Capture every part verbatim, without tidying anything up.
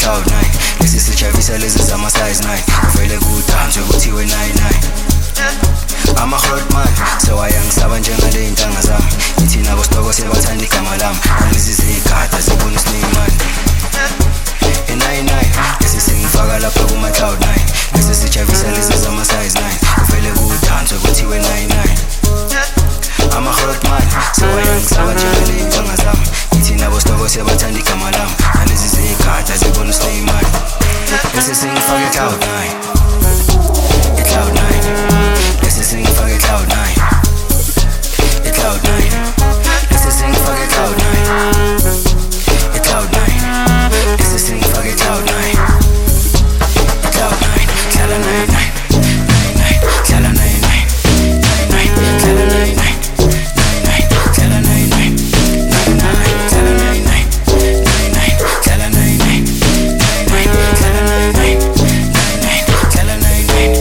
cloud nine. Lesi sijavisa lezi zama size nine. Uvele kudanswe kuthiwe nine nine. I'm a hot man, so ayangisaba njengale intanga zami. Ithi nabo stoko sebathanda igama lami. Ngalezi zigada zibona uSneymani. E nine nine, lesi singifaka lapha kuma cloud nine. Lesi sijavisa lezi zama size nine. Uvele kudanswe kuthiwe nine nine. I'm a hot man, so ayangisaba njengale intanga zami. Ithi nabo stoko sebathanda igama lami. Ngalezi zigada zibona uSneymani. Lesi singifaka cloud nine. E cloud nine. This is sing fucking cloud nine. A cloud nine. This is sing fucking cloud nine. A cloud nine. This is sing fucking cloud nine. A cloud nine. Cloud nine nine. Nine nine. Cloud nine nine. Nine nine. Cloud nine nine. Nine nine. Cloud nine nine. Nine nine. Cloud nine nine. Nine nine. Cloud nine nine. Nine nine. Cloud nine nine. Nine nine. Cloud nine nine.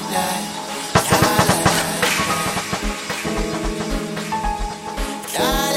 Yeah.